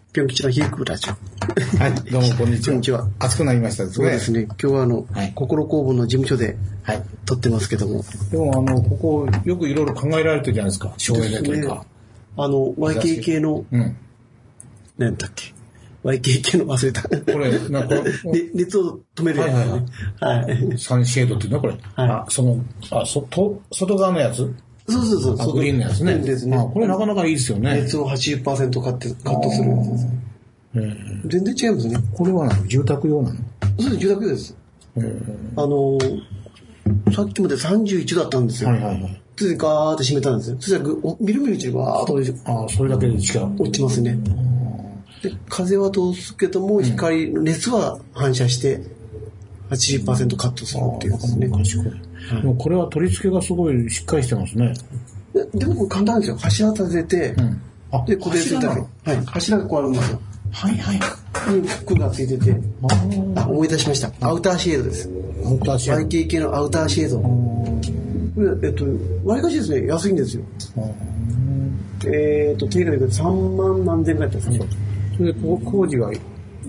ぴょん吉のヒークラジオ。 はい、どうもこんにちは。 こんにちは。 暑くなりましたですね。 そうですね。今日は心工房の事務所で撮ってますけども。 でもここよくいろいろ考えられてるじゃないですか。省エネというか。 YKK の、何だっけ。YKK の忘れた。 これ、 熱を止めるやつね。 はい。サンシェードっていうのこれ。はい。外側のやつそう。 グリーンのやつね。 ですね。 これなかなかいいですよね。 熱を 80% カットするやつです。全然違いますね。 これは住宅用なの？ そうです、住宅用です。さっきまで31度だったんですよ。はい。ついガーって閉めたんですよ。そしたらみるみるうちにガーッと落ちて。 それだけで落ちますね。で、風は通すけども、熱は反射して、80% カットするっていうですね。 賢い。でもこれは取り付けがすごいしっかりしてますね。 でも簡単ですよ。柱立てて、で、固定するだけ。はい。柱がこうあるんですよ。 はい。 にフックがついてて、思い出しました。アウターシェードです。 アウターシェード。 YKK のアウターシェード。割りかしですね、安いんですよ。定価で3万何千ぐらいだったんですね。 それで工事が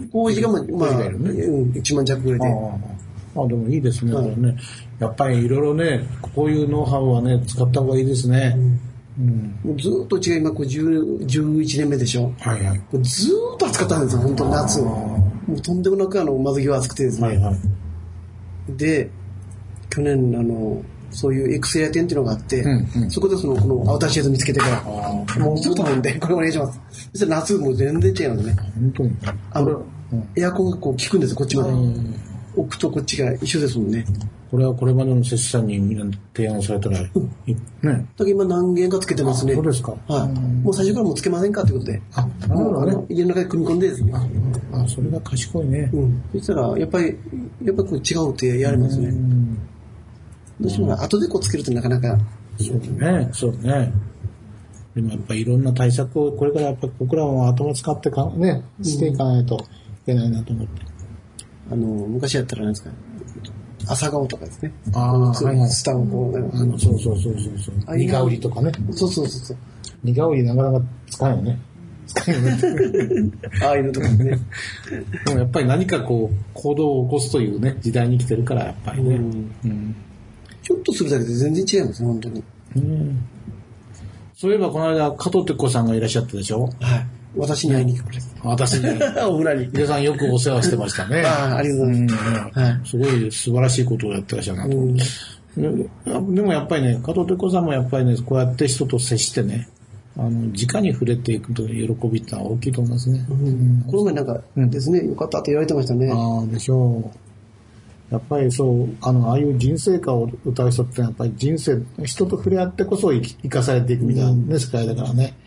1万弱ぐらいで。 でもいいですね。やっぱりいろいろね、こういうノウハウはね、使った方がいいですね。 もうずっと今11年目でしょ。はい。ずっと暑かったんですよ、本当夏。もうとんでもなく窓際暑くてですね。で、去年そういうエクセア店っていうのがあって、そこでこのアウターシェード見つけてから、もうずっと頼んで、これお願いします。そしたら夏もう全然違うんでね。 本当に。 エアコンが効くんですよ、こっちまで。奥とこっちが一緒ですもんね。 これはこれまでの施主さんに提案されたら、ね。 だから今何件かつけてますね。 そうですか。 はい。もう最初からもうつけませんかということで。なるほどね。家の中で組み込んでですね。 それが賢いね。 そしたら、やっぱりこれ違うってやりますね。どうしても後でつけるとなかなか。 そうね。でもやっぱりいろんな対策をこれからやっぱ僕らも頭使ってしていかないといけないなと思って。 昔やったら何ですか、朝顔とかですね。スタンをそう。ニガウリとかね。 そう。 ニガウリなかなか使うよね。 ああいうのとかね。 でもやっぱり何か行動を起こすというね、時代に来てるからやっぱりね。 ちょっとするだけで全然違いますね、本当に。 そういえばこの間、加藤哲子さんがいらっしゃったでしょ？ はい。私に会いに来てくれ。 私に会いに。 お村に。 井出さんよくお世話してましたね。 ありがとうございます。 すごい素晴らしいことをやってらっしゃるなと思って。でもやっぱりね、加藤哲子さんもやっぱりね、こうやって人と接してね、直に触れていくという喜びってのは大きいと思いますね。 この前ですね、よかったって言われてましたね。 でしょう。やっぱりそう、ああいう人生歌を歌う人ってやっぱり人と触れ合ってこそ生かされていくみたいなね、世界だからね。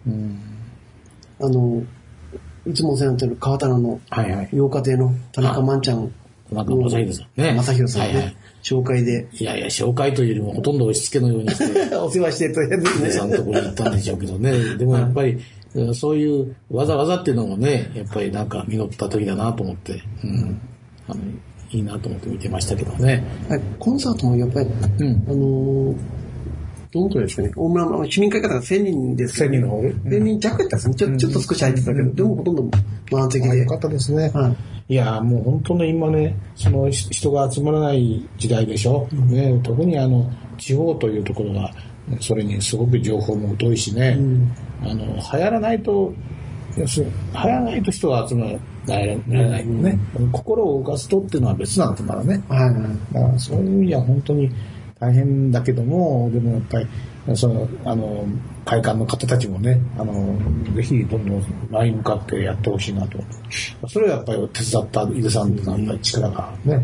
いつもお世話になってる川棚の洋家庭の田中万ちゃん田中正宏さんね。 正宏さんね。紹介で。 いや、紹介というよりもほとんど押し付けのようにして。 お世話してとりあえずね。さんのところに行ったんでしょうけどね。でもやっぱり、そういうわざわざっていうのもね、やっぱり実った時だなと思って、いいなと思って見てましたけどね。 コンサートもやっぱり、どのくらいですかね。大村の市民会館が1000人ですけど、 1000人の方で。 1000人弱やったんですね。ちょっと少し入ってたけど、でもほとんど満席で。 よかったですね。いや、もう本当ね、今ね、人が集まらない時代でしょ。特に地方というところが、それにすごく情報も疎いしね。流行らないと人が集まらないのね。心を動かすとっていうのは別なんだからね。だからそういう意味では本当に大変だけども、でもやっぱり会館の方たちもね、ぜひどんどん前に向かってやってほしいなと。それはやっぱり手伝った井出さんのやっぱり力がね。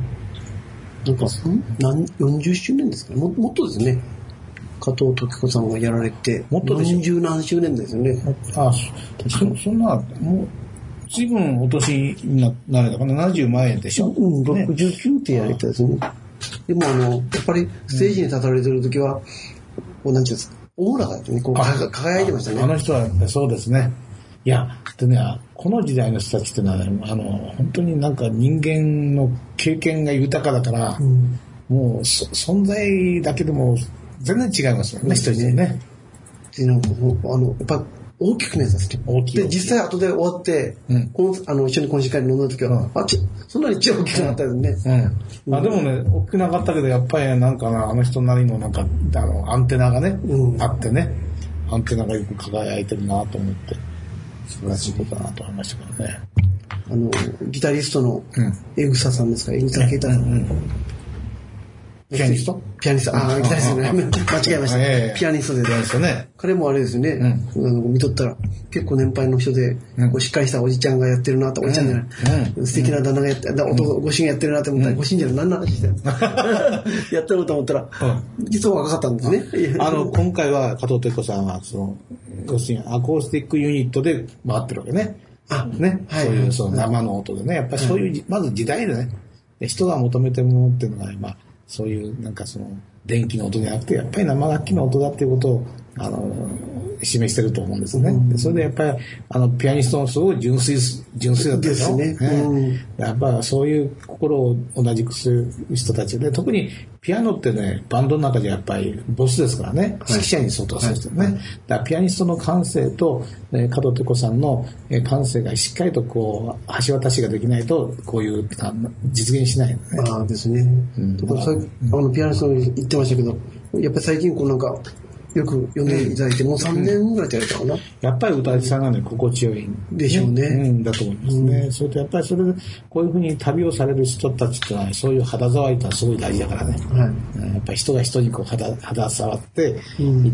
40周年ですかね。もっとですね。加藤時子さんがやられて、 もっと 40何周年ですよね。 そんな、もう、随分お年になれたかな、70前でしょ。 69ってやられたですね。でもやっぱりステージに立たれてる時は、なんていうんですか、オーラがね、輝いてましたね。 あの人はそうですね。いや、でね、この時代の人たちってのは、本当になんか人間の経験が豊かだから、もう存在だけでも全然違いますよね、一人でね。 で、やっぱ大きくなやつですね。で、実際後で終わって、一緒に懇親会に飲んだ時は、そんなに一応大きくなったですね。 でもね、大きくなかったけど、やっぱりなんかな、あの人なりのなんか、アンテナがね、あってね、アンテナがよく輝いてるなと思って、素晴らしいことだなと思いましたからね。 ギタリストの江草さんですか、江草啓太さん。 ピアニスト、 ギタリストね。間違えました。ピアニストで。彼もあれですよね。見とったら、結構年配の人で、しっかりしたおじちゃんがやってるなと、おじちゃんじゃない。素敵な旦那がやって、ご主人やってるなと思ったら、ご主人じゃない、何の話してるやってると思ったら、実は若かったんですね。 今回は加藤哲子さんは、要するにアコースティックユニットで回ってるわけね。そういう生の音でね、やっぱりそういう、まず時代でね、人が求めてるものっていうのが今、そういうなんか電気の音じゃなくて、やっぱり生楽器の音だっていうことを、示してると思うんですよね。それでやっぱり、ピアニストのすごい純粋だったでしょ。ですね。やっぱりそういう心を同じくする人たちで、特にピアノってね、バンドの中でやっぱりボスですからね、指揮者に相当する人ね。だからピアニストの感性と、加藤哲子さんの感性がしっかりと橋渡しができないと、こういう実現しないのね。 ですね。ピアニストに言ってましたけど、やっぱり最近なんか、よく読んでいただいて、もう3年ぐらいやったかな。 やっぱり歌い手さんがね、心地よいでしょうね。 だと思いますね。それとやっぱりそれで、こういうふうに旅をされる人たちってのは、そういう肌触りってのはすごい大事だからね。やっぱり人が人に肌触って行って、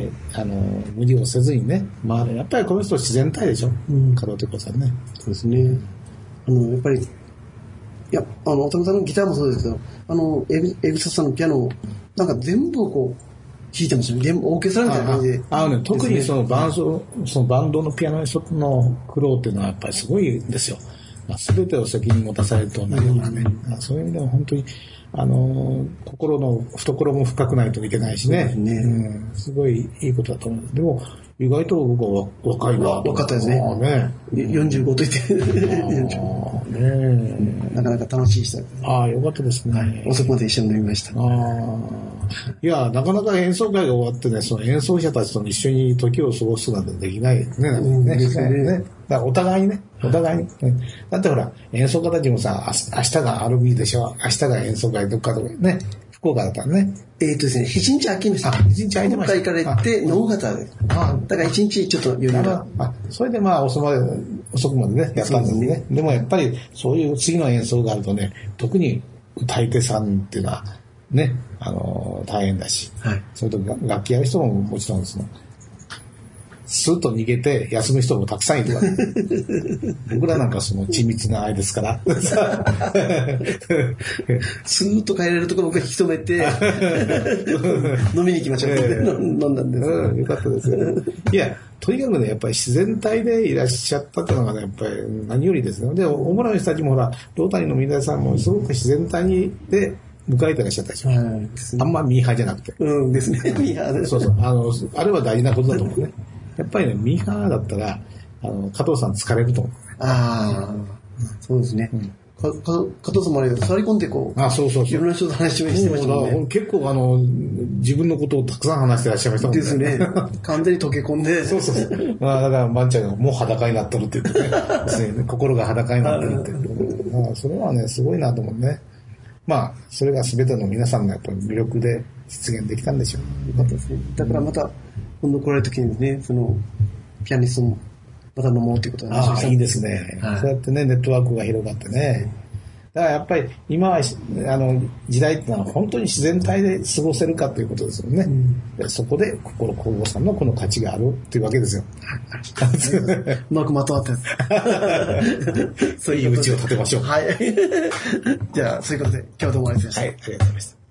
無理をせずにね、やっぱりこの人自然体でしょ。加藤哲子さんね。 そうですね。やっぱり、渡辺さんのギターもそうですけど、江口さんのピアノ、なんか全部弾いてますよね。オーケストラみたいな感じで。 特にバンドのピアノの苦労っていうのはやっぱりすごいですよ。全てを責任持たされるとなるからね。そういう意味では本当に、心の懐も深くないといけないしね。すごいいいことだと思うんです。でも、意外と僕は若いな。 若かったですね。45と言って。なかなか楽しい人です。 よかったですね。 遅くまで一緒に飲みました。 いや、なかなか演奏会が終わってね、その演奏者たちと一緒に時を過ごすなんてできないね。だからお互いに。だってほら、演奏家たちもさ、明日が RB でしょ。明日が演奏会どっかとかね。福岡だったらね。 ですね、1日空きました。 1日空いてました。 福岡から行って、直方で。だから1日ちょっと余裕が。 それで遅くまでね、やったんですね。でもやっぱり、そういう次の演奏があるとね、特に歌い手さんっていうのは、ね、大変だし。それと楽器やる人ももちろんですね。スーッと逃げて休む人もたくさんいるわけ。僕らなんか緻密な愛ですから。 スーッと帰れるところを引き止めて、飲みに行きましょう。飲んだんです。 よかったですよ。いや、とにかくね、やっぱり自然体でいらっしゃったっていうのがね、やっぱり何よりですね。で、主な人たちもほら、ロータリーの皆さんもすごく自然体で、迎えてらっしゃったでしょ。あんまミーハーじゃなくて。 ですね。ミーハーで。 そう。あれは大事なことだと思うね。やっぱりね、ミーハーだったら、加藤さん疲れると思う。 そうですね。加藤さんもあれ、座り込んでそう。いろんな人と話してましたもんね。 結構自分のことをたくさん話してらっしゃいましたもんね。 ですね。完全に溶け込んで。 そう。だから、バンちゃんがもう裸になってるって言ってね。心が裸になってるって言って。それはね、すごいなと思うね。それが全ての皆さんのやっぱり魅力で実現できたんでしょう。 よかったですね。だからまた、今度来られた時にね、ピアニストもまた飲もうということなんですいいですね。そうやってね、ネットワークが広がってね。だからやっぱり今は、時代ってのは本当に自然体で過ごせるかということですよね。そこで、心工房さんのこの価値があるっていうわけですよ。 うまくまとまったやつ。そういううちを立てましょう。 じゃあ、そういうことで、今日はどうもありがとうございました。 ありがとうございました。